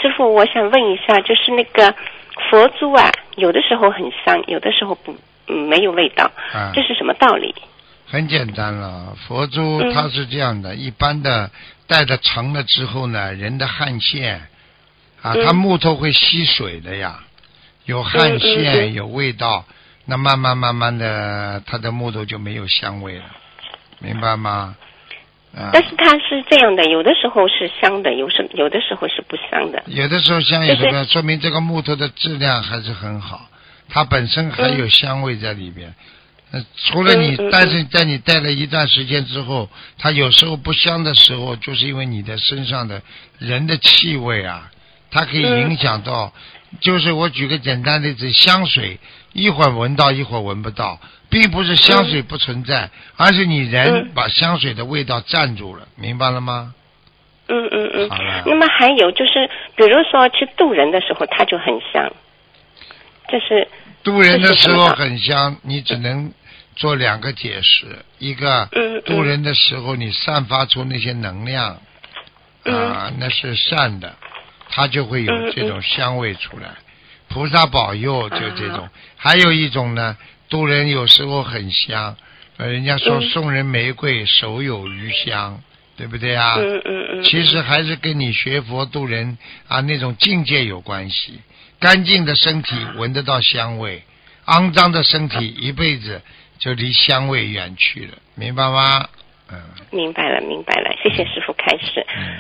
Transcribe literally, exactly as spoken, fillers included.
师傅，我想问一下，就是那个佛珠啊，有的时候很香，有的时候不，嗯，没有味道， 啊、 这是什么道理？ 很简单了，佛珠它是这样的， 嗯、 一般的戴的长了之后呢，人的汗腺啊， 嗯、 它木头会吸水的呀，有汗腺、 嗯嗯嗯、 有味道，那慢慢慢慢的，它的木头就没有香味了，明白吗？啊、 但是它是这样的，有的时候是香的，有时有的时候是不香的。 有的时候香，有的时候说明这个木头的质量还是很好，它本身还有香味在里边。呃、除了你， 嗯嗯嗯、 但是在你戴了一段时间之后，它有时候不香的时候，就是因为你的身上的人的气味啊，它可以影响到。嗯、就是我举个简单的例子，香水一会儿闻到，一会儿闻不到，并不是香水不存在，嗯、而是你人把香水的味道占住了，明白了吗？ 嗯嗯嗯。 好了。 那么还有就是，比如说去渡人的时候，它就很香。这是渡人的时候很香，你只能做两个解释：一个， 嗯嗯、 渡人的时候你散发出那些能量， 嗯、 啊，那是善的，它就会有这种香味出来。嗯、菩萨保佑，就这种。啊、还有一种呢，渡人有时候很香，呃，人家说送人玫瑰，嗯、手有余香。对不对啊？ 嗯嗯嗯。 其实还是跟你学佛度人啊那种境界有关系。干净的身体闻得到香味，肮脏的身体一辈子就离香味远去了，明白吗？嗯。 明白了，明白了，谢谢师父开示。 嗯。